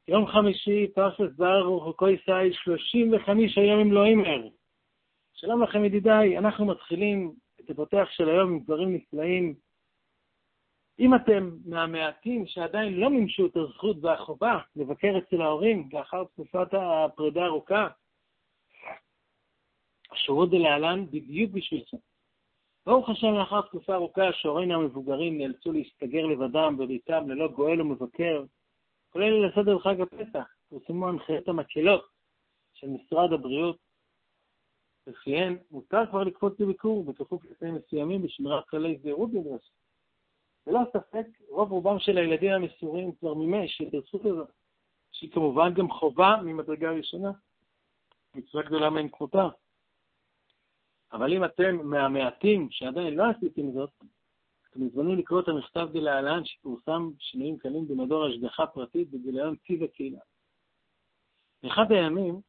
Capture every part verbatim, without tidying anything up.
יום חמישי, פרשת ברוך וקוי סי, שלושים וחמישה ימים לא ימר. שלום לכם ידידיי, אנחנו מתחילים את הפותח של היום עם דברים נפלאים. אם אתם מהמעטים שעדיין לא מימשו את הזכות והחובה לבקר אצל ההורים לאחר תקופת הפרידה הארוכה, השירות דלהלן בדיוק בשביל זה. ברוך השם, לאחר תקופה ארוכה שהורינו המבוגרים נאלצו להסתגר לבדם בביתם ללא גואל ומבקר, כולל לסדר חג הפסח, פורסמו הנחיות המקלות של משרד הבריאות, לפיהן מותר כבר לקפוץ לביקור בכפוף לתנאים מסוימים בשמירת כללי זהירות נדרשת. ולא ספק, רוב רובם של הילדים המסורים כבר מימש את הזכות הזאת, שהיא כמובן גם חובה ממדרגה ראשונה, מצווה גדולה מאין כמותה. אבל אם אתם מהמעטים שעדיין לא עשיתם זאת, אתם מוזמנים לקרוא את המכתב דלהלן שפורסם שינויים קלים במדור השגחה פרטית בגיליון טיב הקהילה. באחד הימים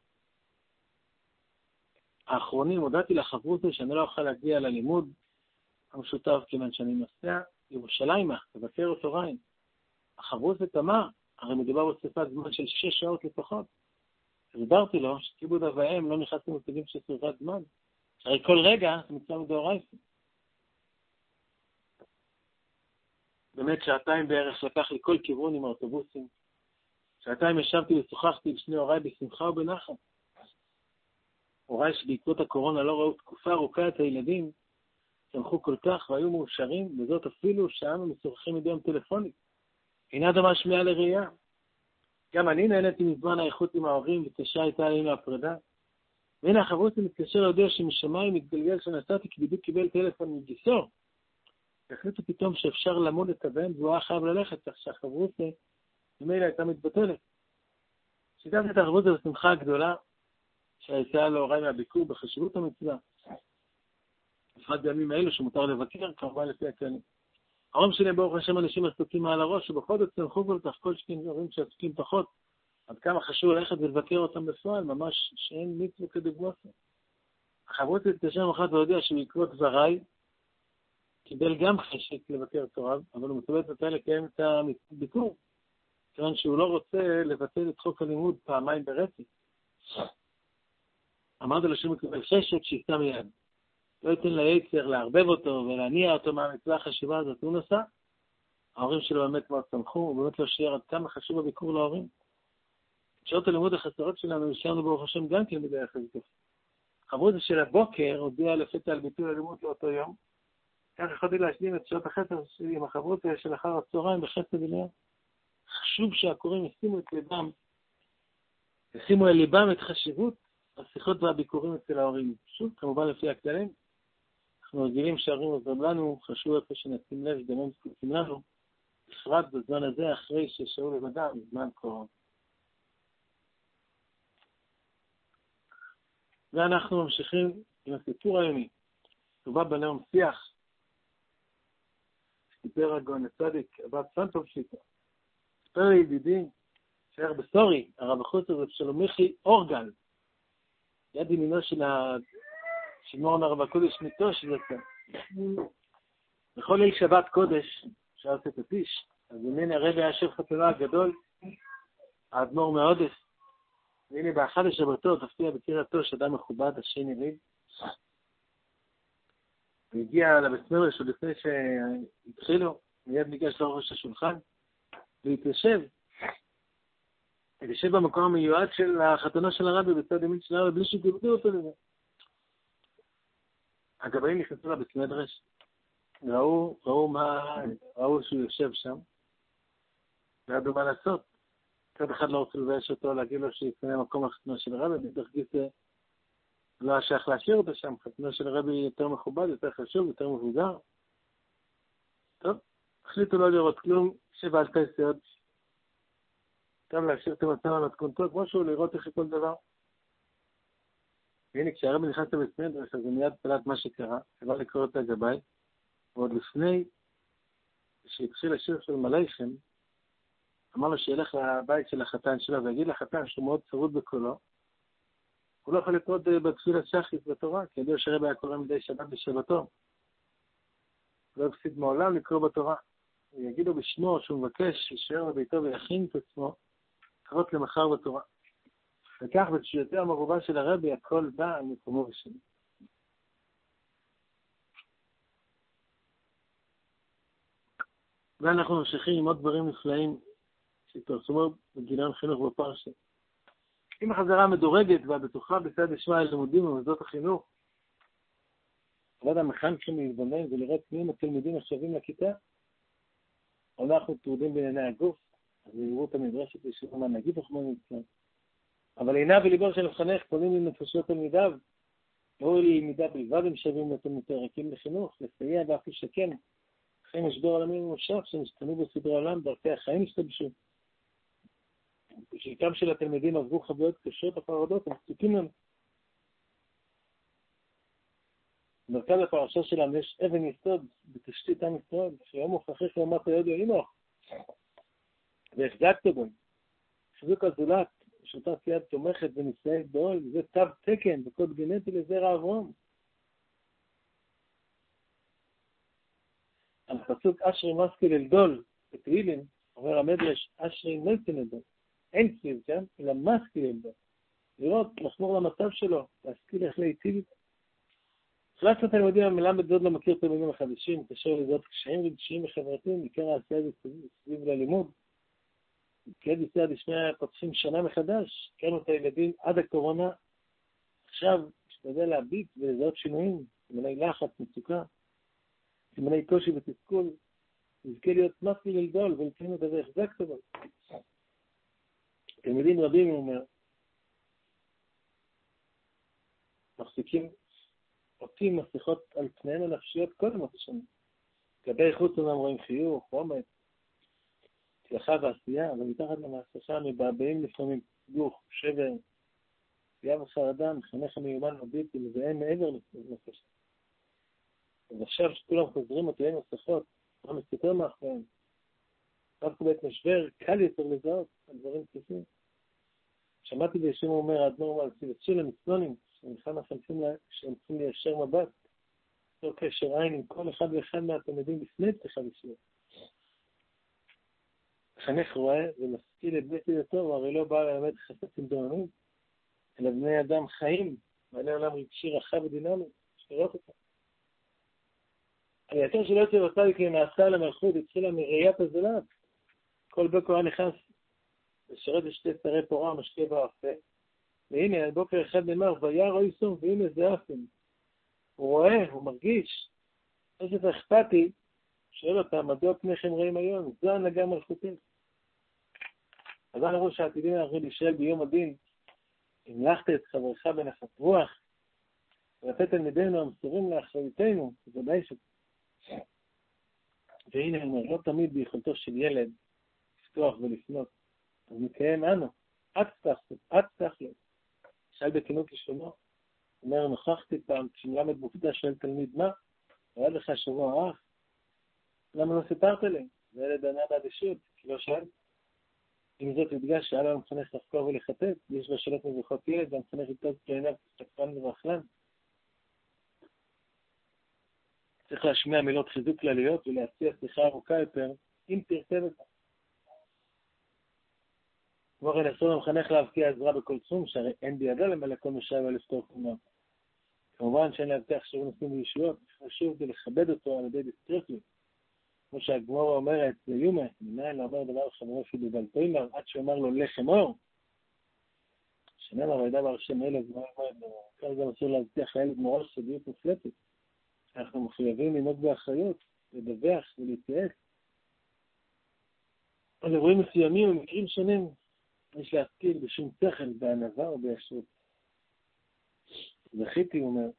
האחרונים הודעתי לחברותא שאני לא אוכל להגיע ללימוד המשותף כיוון שאני נוסע ירושלימה, לבקר אותו רעים. החברותא תמה, הרי מדובר בסופת זמן של שש שעות לפחות. הסברתי לו שכיבוד אב ואם לא נכנס למושגים של סופת זמן. הרי כל רגע זה מצווה מדאורייתא. באמת שעתיים בערך לקח לי כל כיוון עם האוטובוסים. שעתיים ישבתי ושוחחתי עם שני הוריי בשמחה ובנחת. הוריי שבעקבות הקורונה לא ראו תקופה ארוכה את הילדים, שמחו כל כך והיו מאושרים, וזאת אפילו שאנו משוחחים מדי יום טלפונית. אינה דומה שמיעה לראייה. גם אני נהניתי מזמן האיכות עם ההורים וקשה הייתה עלינו הפרידה. והנה החברותא מתקשר להודיע שמשמיים מתגלגל שנסעתי כי בדיוק קיבל טלפון מגיסו. והחליטו פתאום שאפשר למוד את הבן והוא היה חייב ללכת, כך שהחברותא ממילא הייתה מתבטלת. שיתפתי את החברותא בשמחה הגדולה שהייתה להוריי מהביקור בחשיבות המצווה. בפרט בימים האלו שמותר לבקר, כמובן לפי הכללים. ההורים שלי ברוך השם אנשים עסוקים מעל הראש, ובכל זאת צמחו כל כך כל שכן הורים שעסוקים פחות. עד כמה חשוב ללכת ולבקר אותם בפועל, ממש שאין מצווה כדוגמתו. החברותא התקשר אחת והודיע שבעקבות דבריי קיבל גם חשק לבקר את הוריו, אבל הוא מתלבט מתי לקיים את הביקור, כיוון שהוא לא רוצה לבטל את חוק הלימוד פעמיים ברצף. אמרתי לו שהוא מקבל חשק שיסתם מיד. לא ייתן ליצר לערבב אותו ולהניע אותו מהמצווה החשיבה הזאת. הוא נסע. ההורים שלו באמת מאוד שמחו, הוא באמת לא שיער עד כמה חשוב הביקור להורים. שעות הלימוד החסרות שלנו נשארנו ברוך השם גם כן מדי החזקות. חברותא של הבוקר הודיעה לפתע על ביטול הלימוד לאותו יום. כך יכולתי להשלים את שעות החסר שלי עם החברותא של אחר הצהריים בחסד עלייה. חשוב שהקוראים ישימו את ליבם, ישימו אל ליבם את חשיבות השיחות והביקורים אצל ההורים. שוב, כמובן לפי הכללים, אנחנו רגילים שההורים עוזרים לנו, חשוב איפה שנשים לב שגם הם זקוקים לנו, בפרט בזמן הזה אחרי ששהו לבדם בזמן קורונה. ואנחנו ממשיכים עם הסיפור היומי. תובע בנאום שיח, סיפר הגאון הצדיק, הבת סנטוב שיטה. סיפר לי ידידי, שייך בסורי, הרב החוצר ושלומיכי אורגל, יד ימינו של שמעון הרב הקודש מיתו של זה. בכל ליל שבת קודש, שאלת את הטיש, אז הנה הרב היה שב חתונה הגדול, האדמו"ר מהודס, והנה באחד השבתות הופיע בקריאתו שאדם מכובד, השני ליד, והגיע לבית מדרש עוד לפני שהתחילו, מיד ניגש לראש השולחן, והתיישב, התיישב במקום המיועד של החתונה של הרבי בצד ימין של הרבי, בלי שתיבדו אותו לזה. הגבאים נכנסו לבית מדרש, ראו, ראו מה, ראו שהוא יושב שם, וידעו מה לעשות. צד אחד לא רוצה לבייש אותו, להגיד לו שיפנה מקום החתונה של הרבי, בדרך כלל לא השייך להשאיר אותו שם, חתונה של הרבי יותר מכובד, יותר חשוב, יותר מבוגר. טוב, החליטו לא לראות כלום, שבע על תייסיות, טוב להשאיר את המצב על התקונתו, כמו שהוא לראות איך כל דבר. והנה, כשהרבי נכנס לבית מדרש, אז הוא מיד פלט מה שקרה, עבר לקרוא את הגבאי, ועוד לפני שהתחיל השיר של מלאכם, אמר לו שילך לבית של החתן שלו, ויגיד לחתן שהוא מאוד צרוד בקולו, הוא לא יכול לקרוא בתפילה שחרית בתורה, כי ידוע שהרבי היה קורא מדי שבת בשבתו. לא הפסיד מעולם לקרוא בתורה. הוא יגיד לו בשמו שהוא מבקש שישאר בביתו ויכין את עצמו, אחרות למחר בתורה. וכך בתשיעותיה המרובה של הרבי, הכל בא על מקומו ושני. ואנחנו ממשיכים עם עוד דברים נפלאים שהתפרסמו בגיליון חינוך בפרשה. עם החזרה המדורגת והבטוחה בצד ישמע הלימודים במוסדות החינוך, עבד המחנכים להתבונן ולראות מי התלמידים השווים לכיתה. אנחנו טרודים בענייני הגוף, אז יראו את המדרשת וישאלו מה נגיד רחמנא ליצלן. אבל עיניו וליבו של המחנך פונים לנפשות תלמידיו, לא ללמידה בלבד הם שווים לתלמידים לחינוך, לסייע ואף לשקם. אחרי משבר עולמי ממושך שנשתנו בסדרי עולם, דרכי החיים השתבשו. בשלטם של התלמידים עברו חוויות קשות וחרדות, הם זקוקים לנו. במרכז הפרשה שלנו יש אבן יסוד בתשתית עם ישראל, שיום הוכחך ואמרת יודו אימוך, והחזקת בו. חיזוק הזולת, שותף יד תומכת ונישאי בעול, זה תו תקן בקוד גנטי לזרע אברהם. הפסוק אשרי משכיל אלדול בתהילים, אומר המדרש אשרי נלצן אלדול. אין סביב, כן? אלא משכיל אלדול. לראות, לחמור למצב שלו, להשכיל איך להיטיב איתו. חלק התלמידים המלמד זאת לא מכיר תלמידים החדשים, קשר לזאת קשיים רגשיים וחברתיים, עיקר העשייה סביב ללימוד. כד יסעד ישמע פותחים שנה מחדש, קראנו את הילדים עד הקורונה, עכשיו משתדל להביט ולזהות שינויים, סימני לחץ, מצוקה, סימני קושי ותסכול, נזכה להיות משכיל אלדול ולפעמים את הזה החזקת בו. תלמידים רבים, הוא אומר, מחזיקים אותי מסכות על פניהם הנפשיות קודם אותה שנה. כלפי חוץ אומרים רואים חיוך, חומץ, הצלחה ועשייה, אבל מתחת למסכה מבעבעים לפעמים גוף, שבר, פגיעה וחרדה, מחנך המיומן הבלתי מזהה מעבר לנפש. אז עכשיו שכולם חוזרים אותי עם מסכות, מה מסתכל מאחוריהם. דווקא בעת משבר, קל יותר לזהות על דברים כפים. שמעתי בישום אומר, האדמו"ר על ציווצו למצלונים, שנלחם החלפים שהם צריכים ליישר מבט, לא קשר עין עם כל אחד ואחד מהתלמידים לפני פתיחה בשיעור. חנך רואה ומשכיל את בית ידתו, הוא הרי לא בא ללמד חפצים דוממים, אלא בני אדם חיים, בעלי עולם רגשי רחב ודינמי, שתראות אותם. היתר שלא יוצא בצד כי נעשה למלכות, התחילה מראיית הזולת. כל בוקר היה נכנס לשרת לשתי שרי פורה, משקיע באפה. והנה, בוקר אחד נאמר, וירא אוי סום, והנה זה אפן. הוא רואה, הוא מרגיש. יש את אכפתי, שואל אותה, מדוע פניכם רעים היום? זו הנהגה מלכותית. אז אנחנו רואים שהעתידים אנחנו להישאל ביום הדין, המלכת את חברך בנחת רוח, ולתת תלמידינו המסורים לאחריותנו, ודאי ש... והנה, הוא אומר, לא תמיד ביכולתו של ילד לפתוח ולפנות. אז מקיים אנו, את תח לו. שאל בכנות לשונו, הוא אומר, נוכחתי פעם, כשמלמד מופתע שואל תלמיד מה, היה לך שבוע אח, למה לא סיפרת לי? וילד ענה באדישות, כי לא שאל. עם זאת הדגש שהיה לו המחנך לחקור ולחטט, יש בה שאלות מבוכות ילד, והמחנך יטוב כעיניו כסתקרן וברחלן. צריך להשמיע מילות חיזוק כלליות ולהציע שיחה ארוכה יותר, אם תרצה בכך. כמו כן, אסור למחנך להבקיע עזרה בכל תחום, שהרי אין בידה למלא כל משאב ולפתור כלומר. כמובן שאין להבטיח שהוא נושאים בישויות, חשוב ולכבד אותו על ידי דיסקרטיות. כמו שהגמורה אומרת, זה יומה, מנהל אומר דבר חברו אפילו בעל פרימר, עד שאומר לו לחם אור. שנאמר, וידע בר שם ילד, מה אומרת, כך גם אסור להבטיח לילד מראש סודיות מופלטת. אנחנו מחויבים לנהוג באחריות, לדווח ולהתייעץ. על אירועים מסוימים ומקרים שונים, יש להשכיל בשום שכל, בענווה או בישרות. זכיתי, הוא אומר,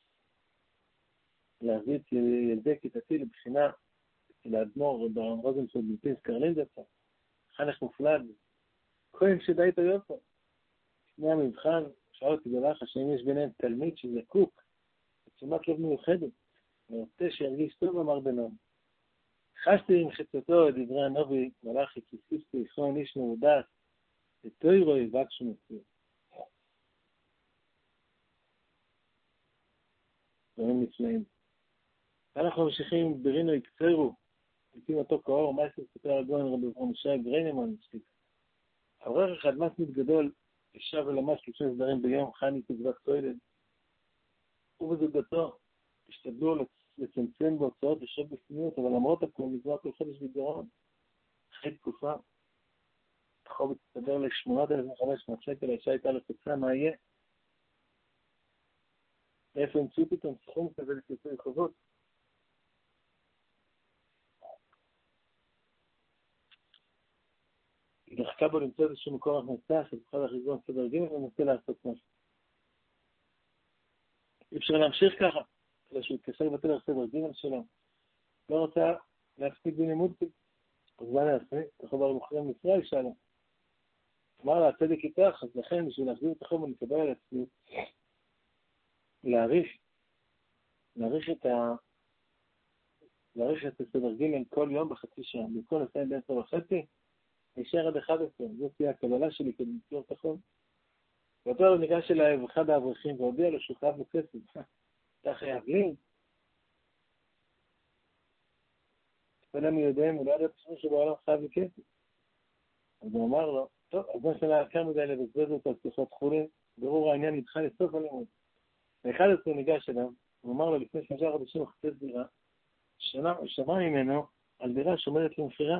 להביא את ילדי כיתתי לבחינה של האדמו"ר ברם רוזנפלד מפינס קרלינדסה, חנך מופלג, כהן שדי את היופי. לפני המבחן, שאל אותי בלח, השאם יש ביניהם תלמיד שזקוק, בתשומת לב מיוחדת, ורוצה שירגיש טוב, אמר בנום. חשתי עם חצותו את דברי הנובי, מלאכי, כי סיפסו יכרון איש מעודס, ותוירו יבק שמוציא. דברים נפלאים. ואנחנו ממשיכים ברינו יקצרו, לפי אותו כאור, מה יש לספר הגון רבי פרומשה גריינמן, עורך אחד מסניד גדול, ישב ולמד שלושה סדרים ביום, חני תגבת כולל. הוא וזוגתו השתדלו לצמצם בהוצאות לשב בפניות, אבל למרות הכל נגמר כל חודש בגירעון. אחרי תקופה, החוב הצטבר ל-שמונת אלפים וחמש מאות שקל, האישה הייתה לחוצה, מה יהיה? איפה המציאו פתאום סכום כזה לכיסוי חובות? היא דחקה בו למצוא איזשהו מקור הכנסה, שתוכל לחשבון סדר ג' ומנסה לעשות משהו. אי אפשר להמשיך ככה, כדי שהוא יתקשר לבטל על סדר ג' שלו. לא רוצה להפסיק בלימוד, אז מה נעשה? ככה בר מוכרים ישראל שלנו. אמר לה, הצדק איתך, אז לכן בשביל להחזיר את החוב ולקבל על עצמי, להעריך, להעריך את ה... להעריך את הסדר ג' כל יום בחצי שעה, במקום לסיים בעשר וחצי, נשאר עד אחד עשרה, זאת תהיה הקבלה שלי כדי למצוא את החוב. ואותו הוא ניגש אליי אחד האברכים והודיע לו שהוא חייב בכסף. אתה חייב לי? תפנה מיודעים, הוא לא ידע פשוט שבעולם חייב בכסף. אז הוא אמר לו, טוב, אז מה שלה יקר מדי לבזבז אותו על שיחות חולין, ברור העניין נדחה לסוף הלימוד. ואחד עשרה הוא ניגש אליו, הוא אמר לו לפני שלושה חודשים הוא חפש דירה, שמע ממנו על דירה שעומדת למכירה.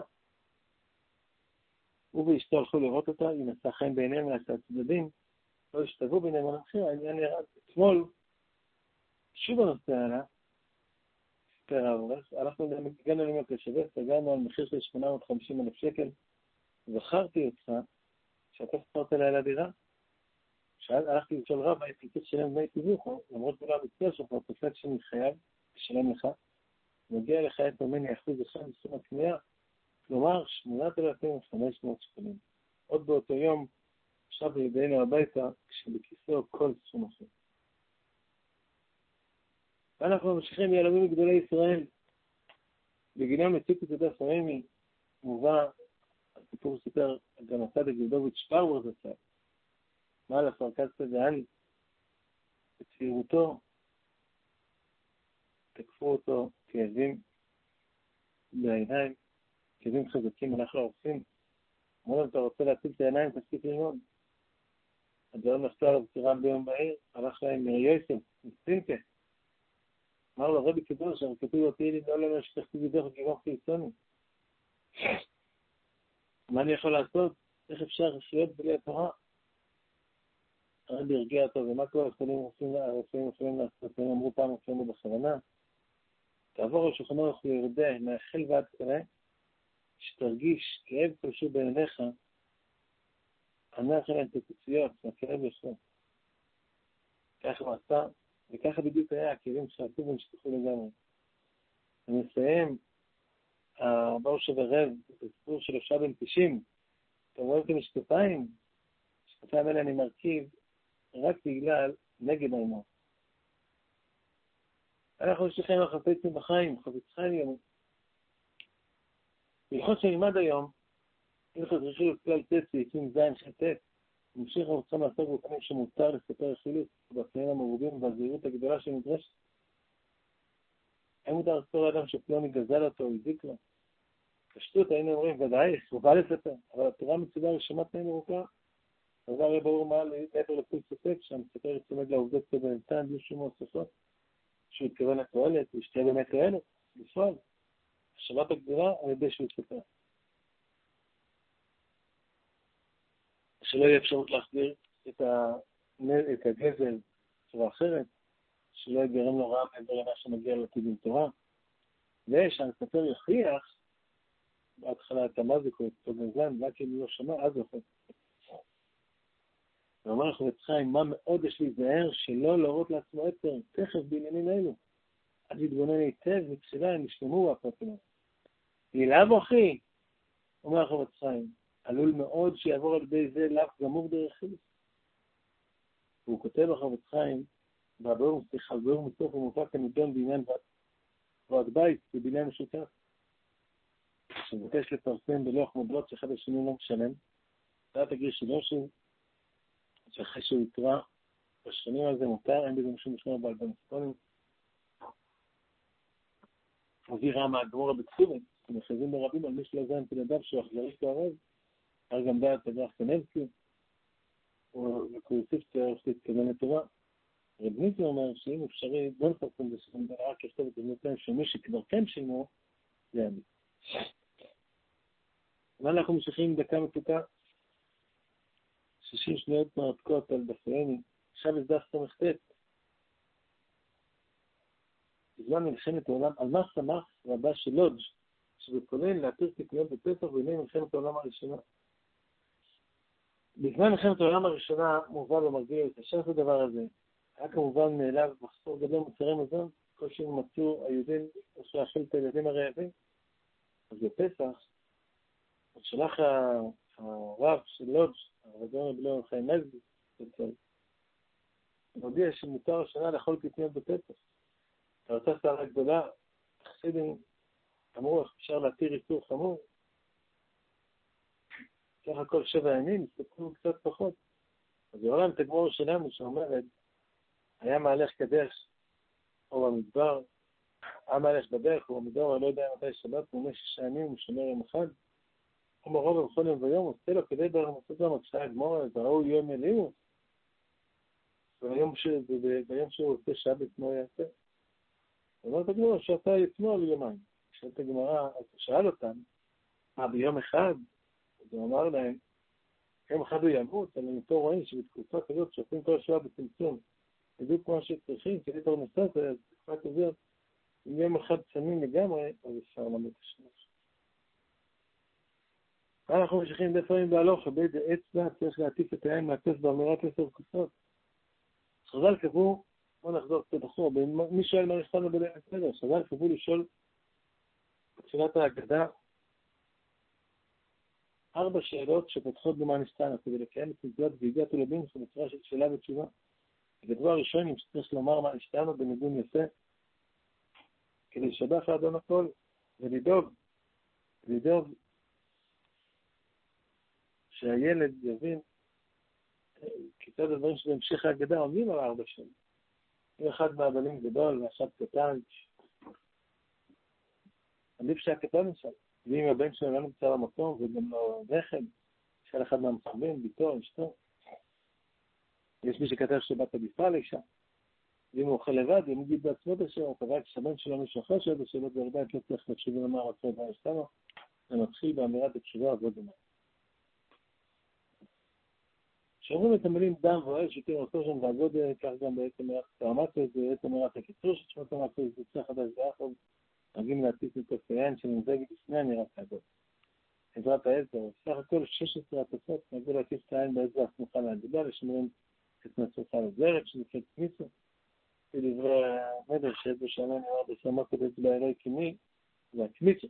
הוא ואשתו הלכו לראות אותה, היא נשאה חיים בעיניהם ולעשת הצדדים, לא השתוו ביניהם על המחיר, העניין ירד. אתמול, שוב הנושא עלה, ספר האברך, הלכנו הגענו למיוק לשבץ, הגענו על מחיר של שמונה מאות וחמישים אלף שקל, זכרתי אותך, שאתה ספרת אליי לדירה, הלכתי לשאול רב, הייתי צריך לשלם דמי תיווך, למרות כולם מצטער שכבר תופק שאני חייב לשלם לך, מגיע לך את ממני אחוז אחד מסכום הקנייה, כלומר שמונת אלפים וחמש מאות שקלים. עוד באותו יום, שב לידינו הביתה, כשבכיסו כל סכום אחר. ואנחנו ממשיכים ילמים מגדולי ישראל. בגינם מציק את ידי פרמי, מובא, הסיפור סיפר גם הצדק יהודוביץ' שפרוור זצ"ל. מה לפרקד סדאני? בצעירותו, תקפו אותו כאבים בעיניים, כאבים חזקים, הלך לרופאים. אמרו להם, אתה רוצה להציג את העיניים, תפסיק ללמוד. הגאון נחתו עליו סירם ביום בהיר, הלך להם יוסף, מסינקה. אמר לו, רבי קדוש, אבל כתוב אותי לי, לא לנו שתחתי בידך וגימוך חיצוני. מה אני יכול לעשות? איך אפשר לחיות בלי התורה? הרבי הרגיע אותו, ומה כל הרופאים הרופאים יכולים לעשות? הם אמרו פעם אצלנו בכוונה. תעבור על שולחנו איך הוא ירדה, מהחל ועד קרה, שתרגיש כאב כלשהו בעיניך, ענך אליהם תקוציות, מהכאב ישר. כך הוא עשה, וככה בדיוק היה, הכאבים שעשו ונשתחו לגמרי. אני מסיים, הבר שברב, בסיפור של אפשר בן תשעים, אתם רואים את המשקפיים, המשקפיים האלה אני מרכיב, רק בגלל נגד האמור. אנחנו שליחים החפצים בחיים, חפץ חיים יום. בלכות שנלמד היום, הלכות רכילות כלל ט' סעיפים ז' ח' ט', ממשיך הרצון לעסוק בפנים שמותר לספר רכילות בפנים המרובים והזהירות הגדולה שנדרשת. האם מותר לספר לאדם שפלוני גזל אותו או הזיק לו? פשטות היינו אומרים, ודאי, חובה לספר, אבל התורה מציבה רשימת תנאים ארוכה. הדבר יהיה ברור מה מעבר לכל ספק, שהמספר יצמד לעובדות כבנתן בלי שום הוספות, שהוא יתכוון לתועלת, הוא ישתהיה באמת תועלת, בפועל. השבת הגדולה על ידי שהוא יספר. שלא יהיה אפשרות להחזיר את, ה... את הגזל בצורה אחרת, שלא יגרם לו רע מעבר למה שמגיע לעתיד עם תורה, ושהמספר יכריח, בהתחלה את המזיק או את אותו גזלן, רק אם לא שמע, אז יוכל. ואומר לך וצחיים, מה מאוד יש להיזהר שלא להורות לעצמו יתר, תכף בעניינים אלו. אז יתבונן היטב מתחילה, הם ישלמו הפרטים. ילאב אחי, אומר לך וצחיים, עלול מאוד שיעבור על ידי זה לאו גמור דרך חילוס. והוא כותב לך וצחיים, בעבור מסליחה, בעבור מסוף ומופק כנידון בעניין ועד בית, בבניין משותף. שמבקש לפרסם בלוח מודלות שאחד השני לא משלם, אתה תגיד שלא שהוא, שאחרי שהוא יקרא בשכנים על זה מותר, אין בזה משום משמע בעל בנספונים. מביא רע מהגמור הבקסורים, שמחייבים ברבים על מי שלא זן תלדיו שהוא אכזרי כערב, הר גם דעת אברח קנבסקי, וקורסיף תיארך להתכוון לטובה. רב ניסי אומר שאם אפשרי, בוא נפרסם בשביל רק לכתוב את הבנותיהם שמי שכבר כן שימו, זה עמי. ואנחנו ממשיכים דקה מתוקה, שישים שניות מרתקות על דפייני, עכשיו יש דף סמכתת. בזמן מלחמת העולם, על מה שמח רבה של לודג' שבכולל להתיר תקניות בפסח בימי מלחמת העולם הראשונה. בזמן מלחמת העולם הראשונה מובא במרגיע את השם הדבר הזה. היה כמובן מאליו מחסור גדול מוצרי מזון, כל שהם מצאו היהודים אשר להאכיל את הילדים הרעבים. אז בפסח, שלח הרב של לודג', הרב בלו חיים מזבי, מודיע שמותר השנה לאכול קטניות בפסח. הרצה סערה גדולה, החסידים אמרו איך אפשר להתיר איסור חמור. ככה כל שבע ימים, הסתכלו קצת פחות. אז בעולם את הגמור שלנו שאומרת, היה מהלך קדש, או במדבר, היה מהלך בדרך, או במדבר, לא יודע מתי שבת, הוא אומר שישה ימים, הוא שומר יום אחד. הוא מרוב בכל יום ויום, עושה לו כדי דבר מוצאת לו מקשה הגמור, וראו יום אלימו. וביום שהוא עושה שבת, כמו יעשה. אומרת הגמור, שעתה יתמול יומיים. כשאת הגמרא, אז הוא שאל אותם, מה ביום אחד? אז הוא אמר להם, יום אחד הוא ימות, אבל איתו רואים שבתקופה כזאת שעושים כל השעה בצמצום, בדיוק כמו שצריכים, כדי פרנסה, אז בתקופה כזאת, אם יום אחד צמים לגמרי, אז אפשר למות השמש. אנחנו ממשיכים בפעמים בהלוך, בית האצבע צריך להטיף את היין מהטף באמירת עשר כוסות. חז"ל קבעו, בוא נחזור קצת אחורה, מי שואל מה נכתבנו בליל הסדר? חז"ל קבעו לשאול בתחילת ההגדה ארבע שאלות שפותחות במה נסתנה, כדי לקיים את מצוות והגעת ולבין בצורה של שאלה ותשובה. הדבר הראשון, אם שצריך לומר מה נסתנה בניגון יפה, כדי לשבח לאדון הכל, ולדאוג, לדאוג שהילד יבין כיצד הדברים שבהמשך ההגדה עומדים על ארבע שנים. אם אחד מהבנים גדול ואחד קטן, עדיף שהקטן נשאל. ואם הבן שלו לא נמצא במקום וגם לא נכד, שאל אחד מהמחבים, ביתו, אשתו. יש מי שכתב שבת עדיפה לאישה. ואם הוא אוכל לבד, אם הוא גיד בעצמו את השאלה, הוא קבע כשהבן שלו מישהו אחר שואל בשאלות ועדיין לא צריך לתשובה לומר עצמו את האשתנו, זה מתחיל באמירת התשובה עבוד דומה. שאומרים את המילים דם ואוהל שתיר אותו שם ועבוד, כך גם בעצם אמירת תרמטו, זה בעצם אמירת הקיצור שתשמע תרמטו, זה צריך חדש ואחר, נרגים להטיס מכוס היין שנמזגת לפני אמירת העבוד. עזרת העזר, סך הכל שש עשרה התוספות, נרגו להטיס את היין באצבע הסמוכה להגדה, לשמרים את מצוחה לזרת, שנקראת כניסו. לדברי המדר שעזו שנה נראה בסמות את אצבע אלוהי כמי, זה הכניסו.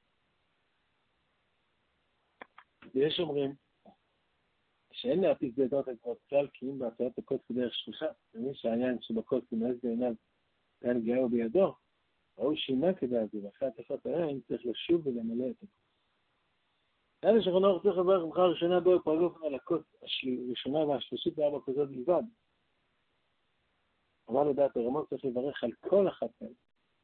ויש אומרים, שאין להטיס בעדות את כלל, כי אם בהצעת הקוץ כדרך שכיחה, ומי שהעניין שבקוץ כמעז בעיניו כאן גאו בידו, ראו שימה כדי הזה, ואחרי התפת העין צריך לשוב ולמלא את הקוץ. היה שכונה אורצה חבר ממך הראשונה בו פרלוף על הקוץ הראשונה והשלישית וארבע קוזות בלבד. אבל לדעת הרמות צריך לברך על כל אחת כאן.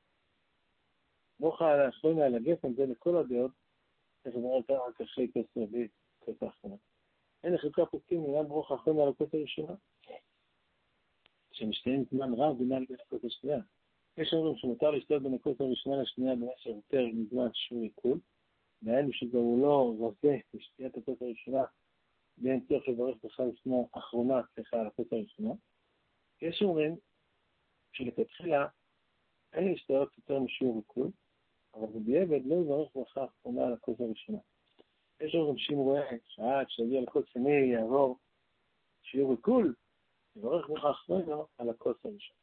ברוכה על האחרונה על הגפן, זה לכל הדעות, צריך לברך רק אחרי כוס רביעית, כוס האחרונה. אין לחלקה פוסקים לעניין ברוך האחרונה על הכוס הראשונה, שמשתיים זמן רב בינן בין הכוס השנייה. יש אומרים שמותר לשתות בין הכוס הראשונה לשנייה במשך יותר מזמן שהוא עיכול, והיינו שזהו לא רזה לשתיית הכוס הראשונה, ואין צורך לברך בכלל לפני האחרונה, סליחה, על הכוס הראשונה. יש אומרים שלכתחילה אין להשתות יותר משיעור עיכול, אבל בדיעבד לא לברך ברכה האחרונה על הכוס הראשונה. יש אומרים שאם רואה שעד שיגיע לכוס שני יעבור שיעור עיכול, יברך ברכה האחרונה על הכוס הראשונה.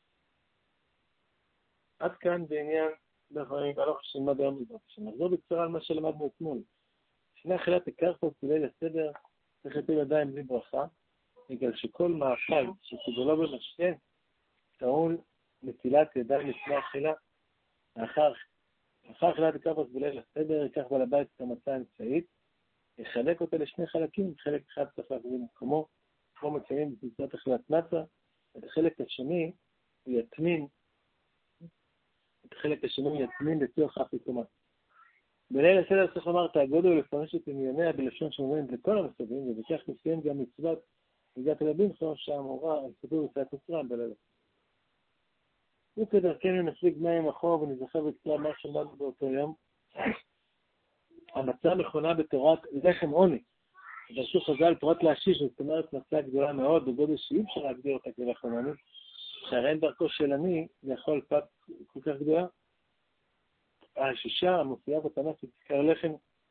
עד כאן בעניין דברים, הלוך שנלמד היום לזאת. שנחזור בקצרה על מה שלמדנו אתמול. לפני אכילת הקרקעות בליל הסדר, צריך לטול ידיים בלי ברכה, בגלל שכל מאכל שקיבלו במשכן, טעון נטילת ידיים לפני אכילה. לאחר לאחר אכילת הקרקעות בליל הסדר, ייקח בעל הבית את המצה האמצעית, יחלק אותה לשני חלקים, חלק אחד צריך להחזיר במקומו, כמו מציינים במצוות אכילת מצה, את החלק השני הוא יטמין, את החלק השני הוא יטמין לתוך האפיתומה. בליל הסדר צריך לומר, תעגודו לפרש את ענייניה בלשון שאומרים לכל המסבים, ובכך נסיים גם מצוות הגעת לבינכו, שהאמורה על סיפור יציאת מצרים בליל. וכדרכנו נפליג מים אחור ונזכר בקצרה מה שמענו באותו יום. המצה מכונה בתורת לחם עוני. דרשו חז"ל פרט להשיש, זאת אומרת מצה גדולה מאוד, בגודל שאי אפשר להגדיר אותה כלחם עוני. שהרי אין דרכו של אני לאכול פת כל כך גדולה. השישה המופיעה בתנ"ך תזכר לחם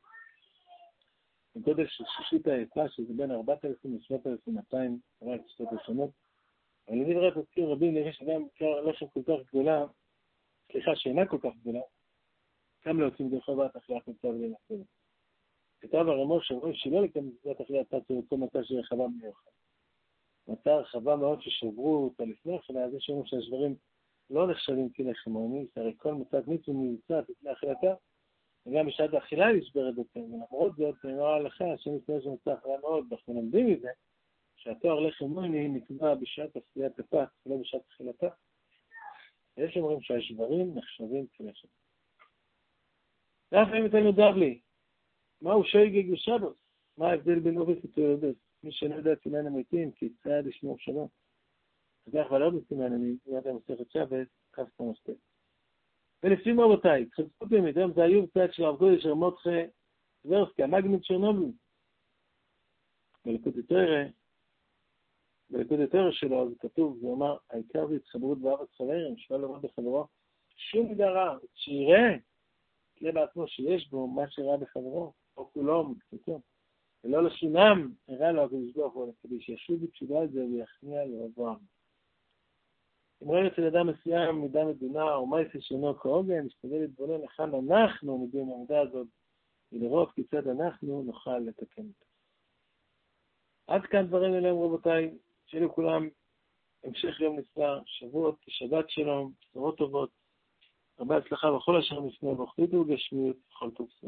בגודל של שישית העצה, שזה בין ארבעת אלפים ל-שבעת אלפים ומאתיים רק שתות ראשונות. אבל לדברי פסקים רבים נראה שגם לחם כל כך גדולה, סליחה שאינה כל כך גדולה, כמה להוצאים דרך חובת אכילת מצה ולנסות. כתב הרמור שאומרים שלא לקיים מצוות אכילת מצה וכל מצה שהיא רחבה מיוחד. מצה רחבה מאוד ששברו אותה לפני כן, אז יש לנו שהשברים לא נחשבים כלחם עוני, הרי כל מצת מצווה מיוצאת לפני אכילתה, וגם בשעת האכילה נשברת יותר, ולמרות זאת נאמר ההלכה שמסתבר שמצה אכילה מאוד, אנחנו לומדים מזה, שהתואר לחם עוני נקבע בשעת עשיית הפת, ולא בשעת אכילתה. יש אומרים שהשברים נחשבים כלחם. ואף אם אתנו דבלי, מהו שויגג ושבת? מה ההבדל בין אובס ותולדות? מי שאינו יודע סימן המתים, כי צעד ישמור שבת. וכך אבל עוד סימן המתים, יד המסכת שבת, כף תמסת. ולפנים רבותיי, חזקות באמת, היום זה היו צעד של הרב קודש רמותחה טברסקי, המגנית צ'רנוביל. בלכות התורה, בלכות התורה שלו, זה כתוב, זה אומר, העיקר זה התחברות בארץ חברים, שואל לראות בחברו, שום מידה רע, שיראה, תהיה בעצמו שיש בו מה שראה בחברו, או כולו מקצתו. ולא לשינם, הראה לו הקדוש ברוך הוא, כדי שישוב בתשובה על זה ויכניע לאברהם. אם רואים אצל אדם מסוים מידה מדונה או מייסי שונו כהוגן, נשתדל להתבונן לכאן אנחנו מביאים העמידה הזאת, ולראות כיצד אנחנו נוכל לתקן אותה. עד כאן דברים אליהם רבותיי, שיהיו כולם המשך יום נפלא, שבועות, שבת שלום, בשורות טובות, הרבה הצלחה בכל אשר נפנה, ואוכלית וגשמיות, בכל טוב.